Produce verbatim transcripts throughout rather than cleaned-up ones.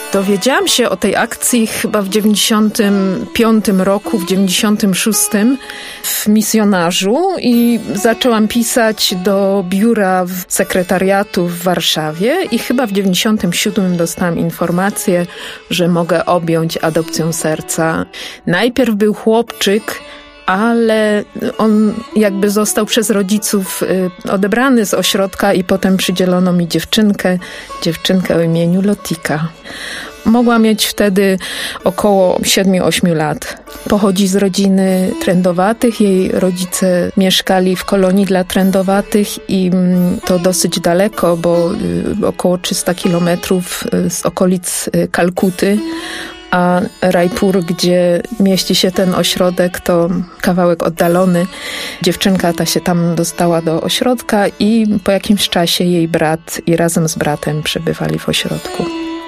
Dowiedziałam się o tej akcji chyba w dziewięćdziesiątym piątym roku, w dziewięćdziesiątym szóstym w Misjonarzu i zaczęłam pisać do biura sekretariatu w Warszawie i chyba w dziewięćdziesiątym siódmym dostałam informację, że mogę objąć adopcją serca. Najpierw był chłopczyk, ale on jakby został przez rodziców odebrany z ośrodka i potem przydzielono mi dziewczynkę, dziewczynkę o imieniu Lotika. Mogła mieć wtedy około siedmiu ośmiu lat. Pochodzi z rodziny trędowatych. Jej rodzice mieszkali w kolonii dla trędowatych i to dosyć daleko, bo około trzysta kilometrów z okolic Kalkuty. A Raipur, gdzie mieści się ten ośrodek, to kawałek oddalony. Dziewczynka ta się tam dostała do ośrodka i po jakimś czasie jej brat i razem z bratem przebywali w ośrodku.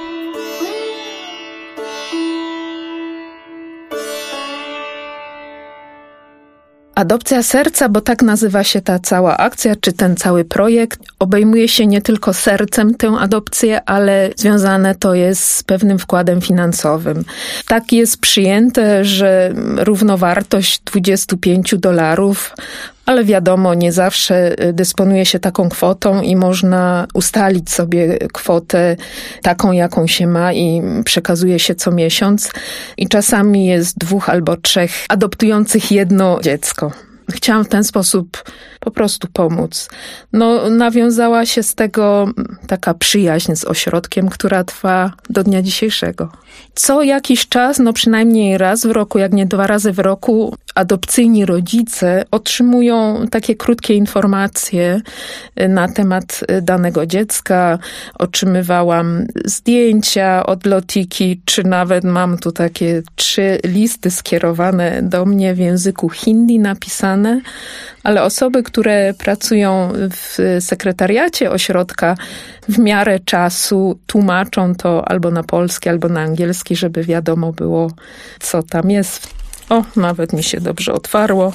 Adopcja serca, bo tak nazywa się ta cała akcja, czy ten cały projekt, obejmuje się nie tylko sercem tę adopcję, ale związane to jest z pewnym wkładem finansowym. Tak jest przyjęte, że równowartość dwadzieścia pięć dolarów, ale wiadomo, nie zawsze dysponuje się taką kwotą i można ustalić sobie kwotę taką, jaką się ma i przekazuje się co miesiąc. I czasami jest dwóch albo trzech adoptujących jedno dziecko. Chciałam w ten sposób po prostu pomóc. No, nawiązała się z tego taka przyjaźń z ośrodkiem, która trwa do dnia dzisiejszego. Co jakiś czas, no przynajmniej raz w roku, jak nie dwa razy w roku, adopcyjni rodzice otrzymują takie krótkie informacje na temat danego dziecka. Otrzymywałam zdjęcia od Lotiki, czy nawet mam tu takie trzy listy skierowane do mnie w języku hindi napisane, ale osoby, które pracują w sekretariacie ośrodka w miarę czasu tłumaczą to albo na polski, albo na angielski, żeby wiadomo było, co tam jest. O, nawet mi się dobrze otwarło.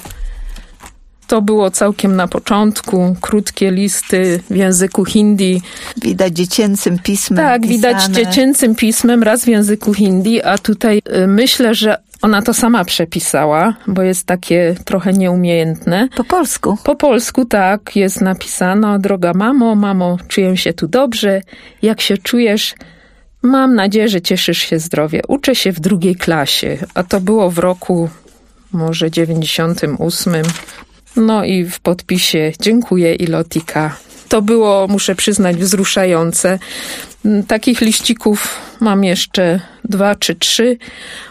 To było całkiem na początku, krótkie listy w języku hindi. Widać dziecięcym pismem Tak, pisane. widać dziecięcym pismem, raz w języku hindi, a tutaj y, myślę, że ona to sama przepisała, bo jest takie trochę nieumiejętne. Po polsku? Po polsku, tak, jest napisano: droga mamo, mamo, czuję się tu dobrze, jak się czujesz? Mam nadzieję, że cieszysz się zdrowie. Uczę się w drugiej klasie, a to było w roku może dziewięćdziesiątym ósmym. No i w podpisie dziękuję i Lotika. To było, muszę przyznać, wzruszające. Takich liścików mam jeszcze dwa czy trzy,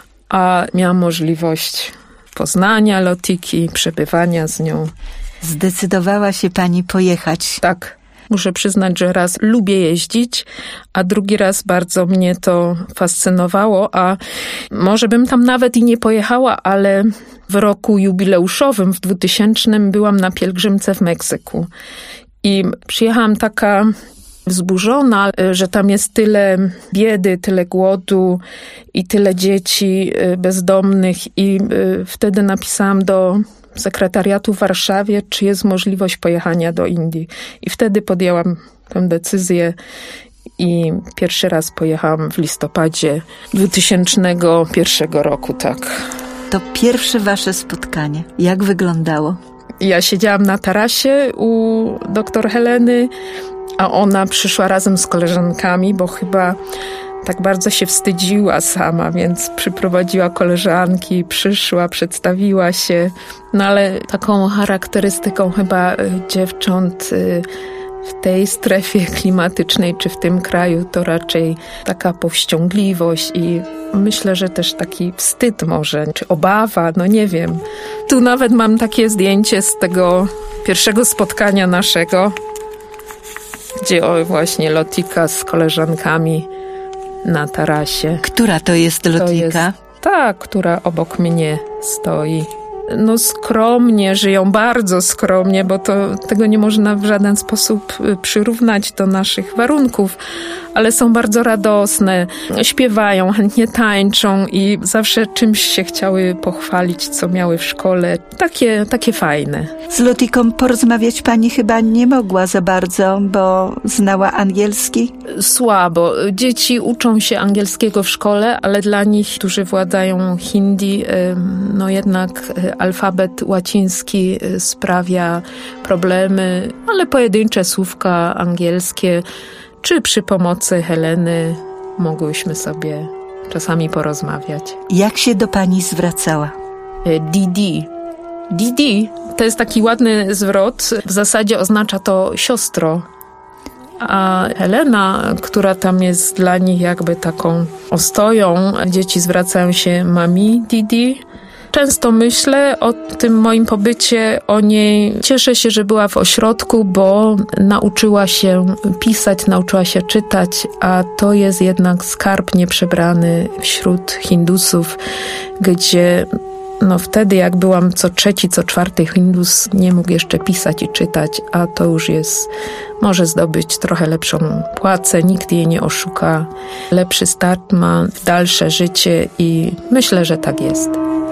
a miałam możliwość poznania Lotiki, przebywania z nią. Zdecydowała się pani pojechać. Tak. Muszę przyznać, że raz lubię jeździć, a drugi raz bardzo mnie to fascynowało, a może bym tam nawet i nie pojechała, ale w roku jubileuszowym, w dwutysięcznym, byłam na pielgrzymce w Meksyku. I przyjechałam taka wzburzona, że tam jest tyle biedy, tyle głodu i tyle dzieci bezdomnych. I wtedy napisałam do sekretariatu w Warszawie, czy jest możliwość pojechania do Indii. I wtedy podjęłam tę decyzję i pierwszy raz pojechałam w listopadzie dwutysięcznego pierwszego roku, tak. To pierwsze wasze spotkanie. Jak wyglądało? Ja siedziałam na tarasie u doktor Heleny, a ona przyszła razem z koleżankami, bo chyba tak bardzo się wstydziła sama, więc przyprowadziła koleżanki, przyszła, przedstawiła się. No ale taką charakterystyką chyba dziewcząt w tej strefie klimatycznej, czy w tym kraju, to raczej taka powściągliwość i myślę, że też taki wstyd może, czy obawa, no nie wiem. Tu nawet mam takie zdjęcie z tego pierwszego spotkania naszego, gdzie o, właśnie Lotika z koleżankami na tarasie. Która to jest Lotika? To jest ta, która obok mnie stoi. no skromnie żyją, bardzo skromnie, bo to tego nie można w żaden sposób przyrównać do naszych warunków, ale są bardzo radosne, śpiewają, chętnie tańczą i zawsze czymś się chciały pochwalić, co miały w szkole. Takie, takie fajne. Z Lutiką porozmawiać pani chyba nie mogła za bardzo, bo znała angielski? Słabo. Dzieci uczą się angielskiego w szkole, ale dla nich, którzy władają hindi, no jednak alfabet łaciński sprawia problemy, ale pojedyncze słówka angielskie, czy przy pomocy Heleny mogłyśmy sobie czasami porozmawiać. Jak się do pani zwracała? Didi. Didi to jest taki ładny zwrot. W zasadzie oznacza to siostro. A Helena, która tam jest dla nich jakby taką ostoją, dzieci zwracają się mami Didi. Często myślę o tym moim pobycie, o niej. Cieszę się, że była w ośrodku, bo nauczyła się pisać, nauczyła się czytać, a to jest jednak skarb nieprzebrany wśród Hindusów, gdzie no wtedy jak byłam, co trzeci, co czwarty Hindus nie mógł jeszcze pisać i czytać, a to już jest, może zdobyć trochę lepszą płacę, nikt jej nie oszuka, lepszy start ma w dalsze życie i myślę, że tak jest.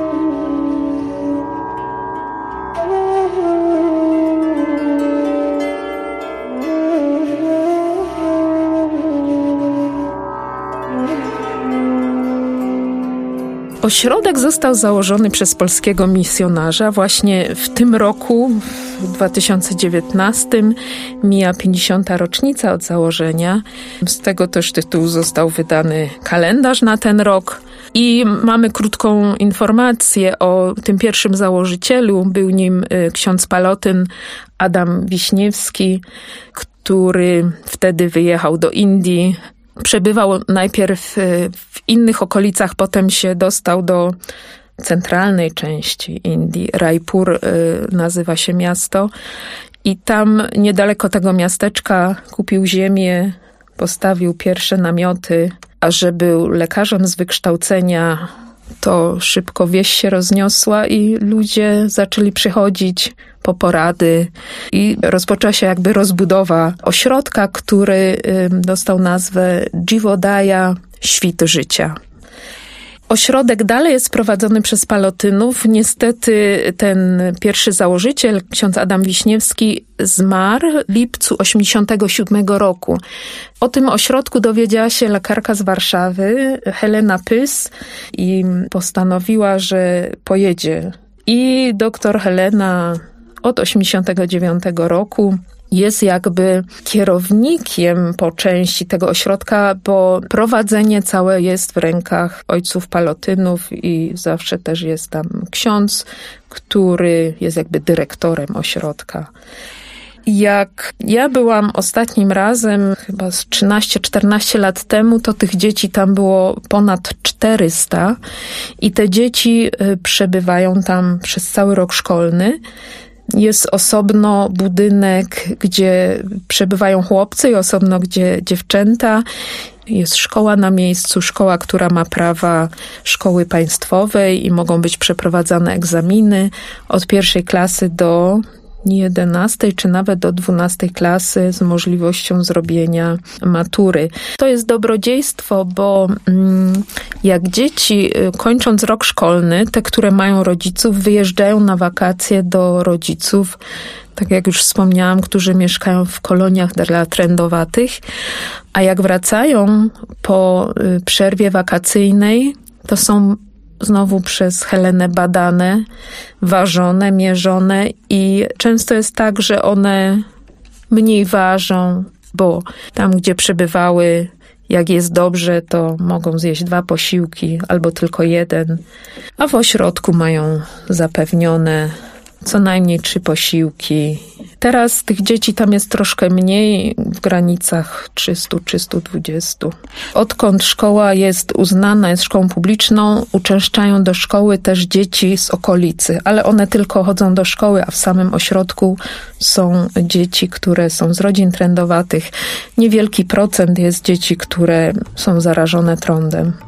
Ośrodek został założony przez polskiego misjonarza. Właśnie w tym roku, w dwa tysiące dziewiętnastym, mija pięćdziesiąta rocznica od założenia. Z tego też tytułu został wydany kalendarz na ten rok. I mamy krótką informację o tym pierwszym założycielu. Był nim ksiądz Palotyn Adam Wiśniewski, który wtedy wyjechał do Indii. Przebywał najpierw w innych okolicach, potem się dostał do centralnej części Indii. Raipur nazywa się miasto. I tam niedaleko tego miasteczka kupił ziemię, postawił pierwsze namioty, a że był lekarzem z wykształcenia, to szybko wieść się rozniosła i ludzie zaczęli przychodzić po porady i rozpoczęła się jakby rozbudowa ośrodka, który dostał nazwę Jivodaya, Świt Życia. Ośrodek dalej jest prowadzony przez Palotynów. Niestety ten pierwszy założyciel, ksiądz Adam Wiśniewski, zmarł w lipcu osiemdziesiątego siódmego roku. O tym ośrodku dowiedziała się lekarka z Warszawy, Helena Pys, i postanowiła, że pojedzie. I doktor Helena od osiemdziesiątego dziewiątego roku jest jakby kierownikiem po części tego ośrodka, bo prowadzenie całe jest w rękach ojców Palotynów i zawsze też jest tam ksiądz, który jest jakby dyrektorem ośrodka. Jak ja byłam ostatnim razem, chyba z trzynaście czternaście lat temu, to tych dzieci tam było ponad czterysta i te dzieci przebywają tam przez cały rok szkolny. Jest osobno budynek, gdzie przebywają chłopcy i osobno, gdzie dziewczęta. Jest szkoła na miejscu, szkoła, która ma prawa szkoły państwowej i mogą być przeprowadzane egzaminy od pierwszej klasy do jedenastej czy nawet do dwunastej klasy z możliwością zrobienia matury. To jest dobrodziejstwo, bo mm, jak dzieci kończąc rok szkolny, te, które mają rodziców, wyjeżdżają na wakacje do rodziców, tak jak już wspomniałam, którzy mieszkają w koloniach dla trędowatych, a jak wracają po przerwie wakacyjnej, to są znowu przez Helenę badane, ważone, mierzone i często jest tak, że one mniej ważą, bo tam, gdzie przebywały, jak jest dobrze, to mogą zjeść dwa posiłki albo tylko jeden, a w ośrodku mają zapewnione co najmniej trzy posiłki. Teraz tych dzieci tam jest troszkę mniej, w granicach trzysta do trzystu dwudziestu. Odkąd szkoła jest uznana, jest szkołą publiczną, uczęszczają do szkoły też dzieci z okolicy, ale one tylko chodzą do szkoły, a w samym ośrodku są dzieci, które są z rodzin trędowatych. Niewielki procent jest dzieci, które są zarażone trądem.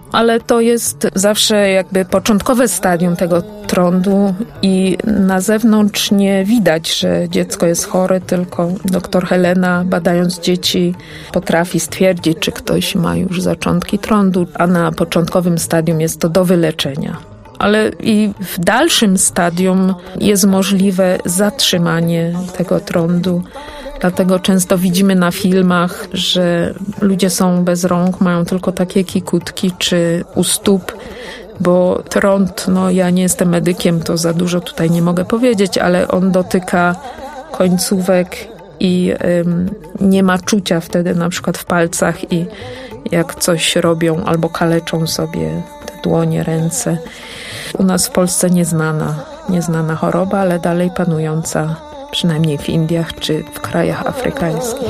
ale to jest zawsze jakby początkowe stadium tego trądu i na zewnątrz nie widać, że dziecko jest chore, tylko doktor Helena, badając dzieci, potrafi stwierdzić, czy ktoś ma już zaczątki trądu, a na początkowym stadium jest to do wyleczenia. Ale i w dalszym stadium jest możliwe zatrzymanie tego trądu. Dlatego często widzimy na filmach, że ludzie są bez rąk, mają tylko takie kikutki czy u stóp, bo trąd, no ja nie jestem medykiem, to za dużo tutaj nie mogę powiedzieć, ale on dotyka końcówek i ym, nie ma czucia wtedy na przykład w palcach i jak coś robią albo kaleczą sobie te dłonie, ręce. U nas w Polsce nieznana, nieznana choroba, ale dalej panująca, przynajmniej w Indiach czy w krajach afrykańskich.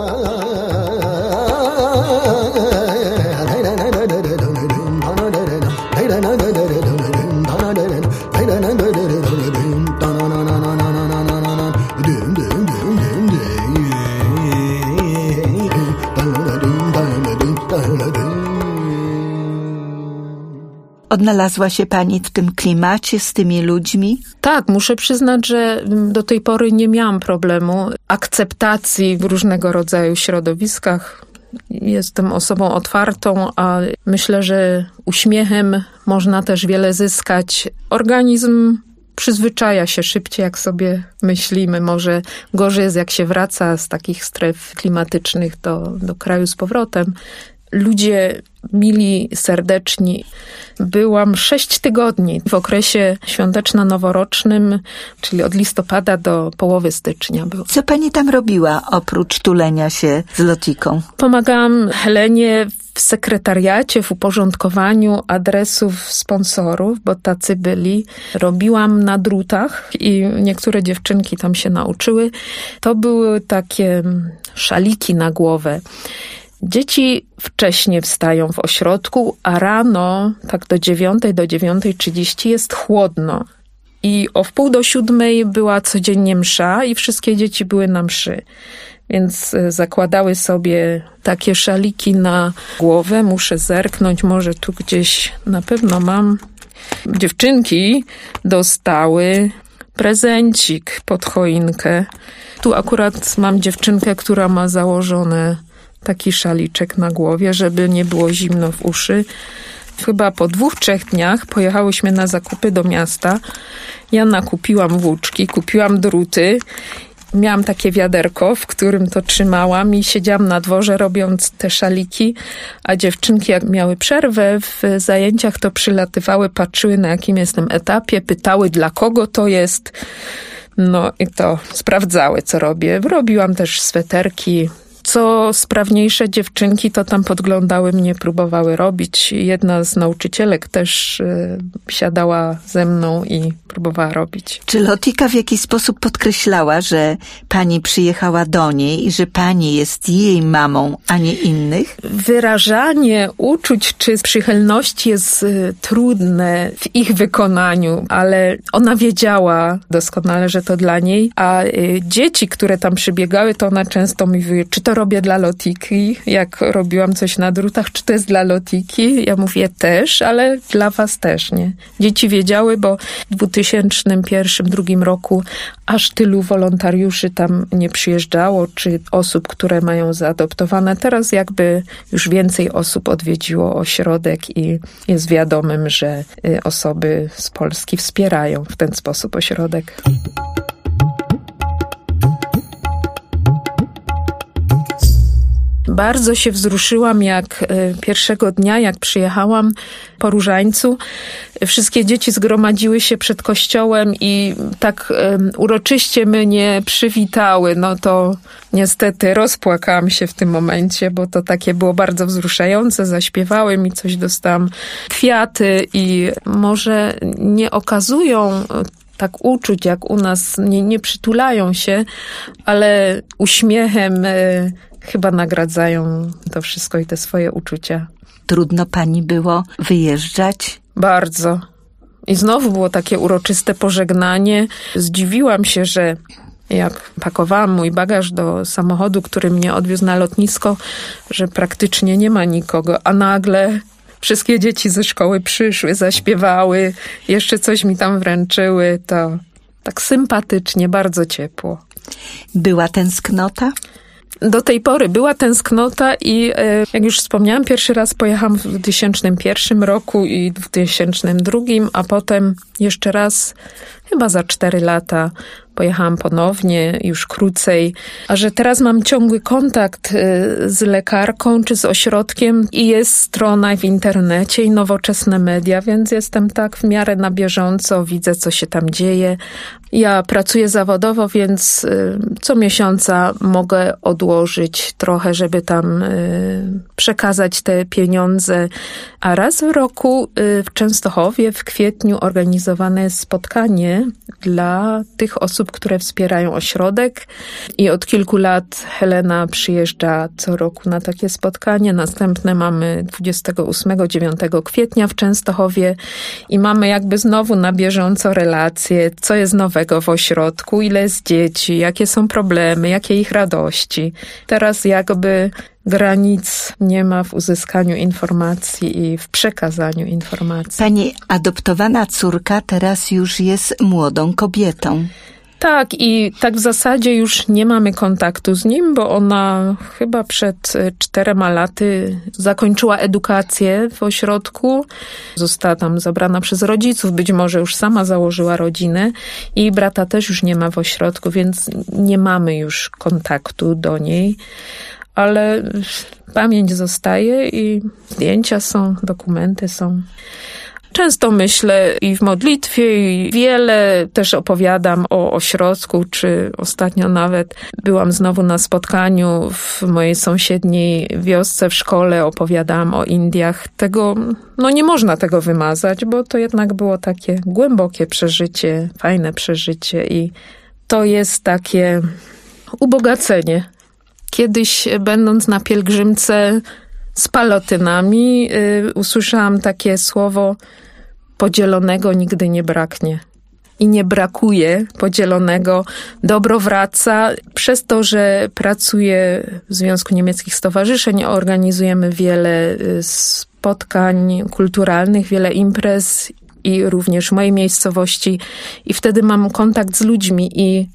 Odnalazła się pani w tym klimacie, z tymi ludźmi? Tak, muszę przyznać, że do tej pory nie miałam problemu akceptacji w różnego rodzaju środowiskach. Jestem osobą otwartą, a myślę, że uśmiechem można też wiele zyskać. Organizm przyzwyczaja się szybciej, jak sobie myślimy. Może gorzej jest, jak się wraca z takich stref klimatycznych do, do kraju z powrotem. Ludzie mili, serdeczni. Byłam sześć tygodni w okresie świąteczno-noworocznym, czyli od listopada do połowy stycznia. Był. Co pani tam robiła oprócz tulenia się z Lotiką? Pomagałam Helenie w sekretariacie, w uporządkowaniu adresów sponsorów, bo tacy byli. Robiłam na drutach i niektóre dziewczynki tam się nauczyły. To były takie szaliki na głowę. Dzieci wcześnie wstają w ośrodku, a rano, tak do dziewiątej, do dziewiątej trzydzieści jest chłodno. I o wpół do siódmej była codziennie msza i wszystkie dzieci były na mszy. Więc zakładały sobie takie szaliki na głowę. Muszę zerknąć, może tu gdzieś na pewno mam. Dziewczynki dostały prezencik pod choinkę. Tu akurat mam dziewczynkę, która ma założone taki szaliczek na głowie, żeby nie było zimno w uszy. Chyba po dwóch, trzech dniach pojechałyśmy na zakupy do miasta. Ja nakupiłam włóczki, kupiłam druty. Miałam takie wiaderko, w którym to trzymałam i siedziałam na dworze robiąc te szaliki, a dziewczynki jak miały przerwę w zajęciach, to przylatywały, patrzyły na jakim jestem etapie, pytały dla kogo to jest. No i to sprawdzały, co robię. Robiłam też sweterki. Co sprawniejsze dziewczynki to tam podglądały mnie, próbowały robić. Jedna z nauczycielek też y, siadała ze mną i próbowała robić. Czy Lotika w jakiś sposób podkreślała, że pani przyjechała do niej i że pani jest jej mamą, a nie innych? Wyrażanie uczuć czy przychylności jest y, trudne w ich wykonaniu, ale ona wiedziała doskonale, że to dla niej, a y, dzieci, które tam przybiegały, to ona często mówiły, czy to robię dla Lotiki, jak robiłam coś na drutach, czy to jest dla Lotiki? Ja mówię też, ale dla was też, nie? Dzieci wiedziały, bo w dwa tysiące pierwszym, drugim roku aż tylu wolontariuszy tam nie przyjeżdżało, czy osób, które mają zaadoptowane. Teraz jakby już więcej osób odwiedziło ośrodek i jest wiadomym, że osoby z Polski wspierają w ten sposób ośrodek. Bardzo się wzruszyłam, jak pierwszego dnia, jak przyjechałam po Różańcu, wszystkie dzieci zgromadziły się przed kościołem i tak um, uroczyście mnie przywitały. No to niestety rozpłakałam się w tym momencie, bo to takie było bardzo wzruszające. Zaśpiewały mi coś, dostałam kwiaty i może nie okazują tak uczuć jak u nas, nie, nie przytulają się, ale uśmiechem y, chyba nagradzają to wszystko i te swoje uczucia. Trudno pani było wyjeżdżać? Bardzo. I znowu było takie uroczyste pożegnanie. Zdziwiłam się, że jak pakowałam mój bagaż do samochodu, który mnie odwiózł na lotnisko, że praktycznie nie ma nikogo, a nagle wszystkie dzieci ze szkoły przyszły, zaśpiewały, jeszcze coś mi tam wręczyły, to tak sympatycznie, bardzo ciepło. Była tęsknota? Do tej pory była tęsknota i jak już wspomniałam, pierwszy raz pojechałam w dwa tysiące pierwszym roku i w dwa tysiące drugim, a potem jeszcze raz, chyba za cztery lata, pojechałam ponownie, już krócej. A że teraz mam ciągły kontakt z lekarką czy z ośrodkiem i jest strona w internecie i nowoczesne media, więc jestem tak w miarę na bieżąco, widzę, co się tam dzieje. Ja pracuję zawodowo, więc co miesiąca mogę odłożyć trochę, żeby tam przekazać te pieniądze. A raz w roku w Częstochowie w kwietniu organizowane jest spotkanie dla tych osób, które wspierają ośrodek. I od kilku lat Helena przyjeżdża co roku na takie spotkanie. Następne mamy dwudziestego ósmego, dziewiątego kwietnia w Częstochowie i mamy jakby znowu na bieżąco relacje, co jest nowego w ośrodku, ile jest dzieci, jakie są problemy, jakie ich radości. Teraz jakby granic nie ma w uzyskaniu informacji i w przekazaniu informacji. Pani adoptowana córka teraz już jest młodą kobietą. Tak, i tak w zasadzie już nie mamy kontaktu z nim, bo ona chyba przed czterema laty zakończyła edukację w ośrodku. Została tam zabrana przez rodziców, być może już sama założyła rodzinę i brata też już nie ma w ośrodku, więc nie mamy już kontaktu do niej. Ale pamięć zostaje i zdjęcia są, dokumenty są. Często myślę i w modlitwie, i wiele też opowiadam o ośrodku, czy ostatnio nawet byłam znowu na spotkaniu w mojej sąsiedniej wiosce w szkole, opowiadałam o Indiach. Tego, no nie można tego wymazać, bo to jednak było takie głębokie przeżycie, fajne przeżycie i to jest takie ubogacenie. Kiedyś, będąc na pielgrzymce z palotynami, yy, usłyszałam takie słowo: podzielonego nigdy nie braknie. I nie brakuje podzielonego. Dobro wraca. Przez to, że pracuję w Związku Niemieckich Stowarzyszeń, organizujemy wiele spotkań kulturalnych, wiele imprez i również w mojej miejscowości. I wtedy mam kontakt z ludźmi i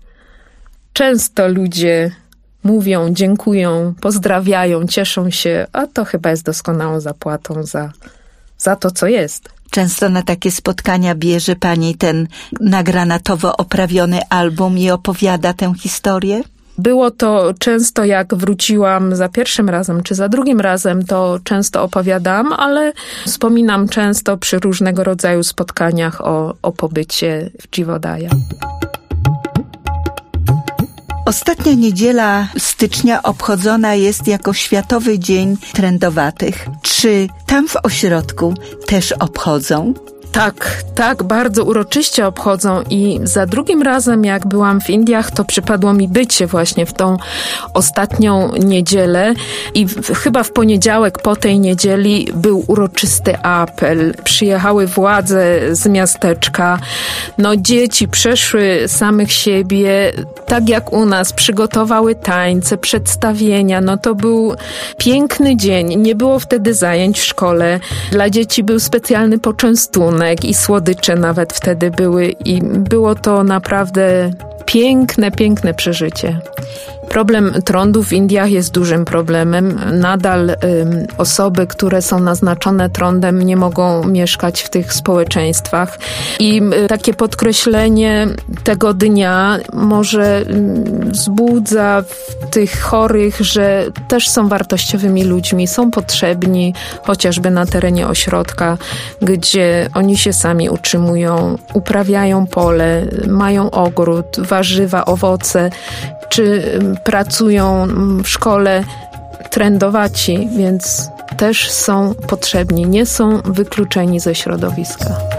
często ludzie mówią, dziękują, pozdrawiają, cieszą się, a to chyba jest doskonałą zapłatą za, za to, co jest. Często na takie spotkania bierze pani ten na granatowo oprawiony album i opowiada tę historię? Było to często, jak wróciłam za pierwszym razem czy za drugim razem, to często opowiadam, ale wspominam często przy różnego rodzaju spotkaniach o, o pobycie w Dziwodaja. Ostatnia niedziela stycznia obchodzona jest jako Światowy Dzień Trędowatych. Czy tam w ośrodku też obchodzą? Tak, tak, bardzo uroczyście obchodzą i za drugim razem, jak byłam w Indiach, to przypadło mi bycie właśnie w tą ostatnią niedzielę i w, chyba w poniedziałek po tej niedzieli był uroczysty apel. Przyjechały władze z miasteczka, no dzieci przeszły samych siebie, tak jak u nas, przygotowały tańce, przedstawienia, no to był piękny dzień. Nie było wtedy zajęć w szkole, dla dzieci był specjalny poczęstunek i słodycze nawet wtedy były i było to naprawdę piękne, piękne przeżycie. Problem trądu w Indiach jest dużym problemem. Nadal ym, osoby, które są naznaczone trądem, nie mogą mieszkać w tych społeczeństwach. I y, takie podkreślenie tego dnia może y, wzbudza w tych chorych, że też są wartościowymi ludźmi, są potrzebni, chociażby na terenie ośrodka, gdzie oni się sami utrzymują, uprawiają pole, mają ogród, warzywa, owoce, czy pracują w szkole trędowaci, więc też są potrzebni, nie są wykluczeni ze środowiska.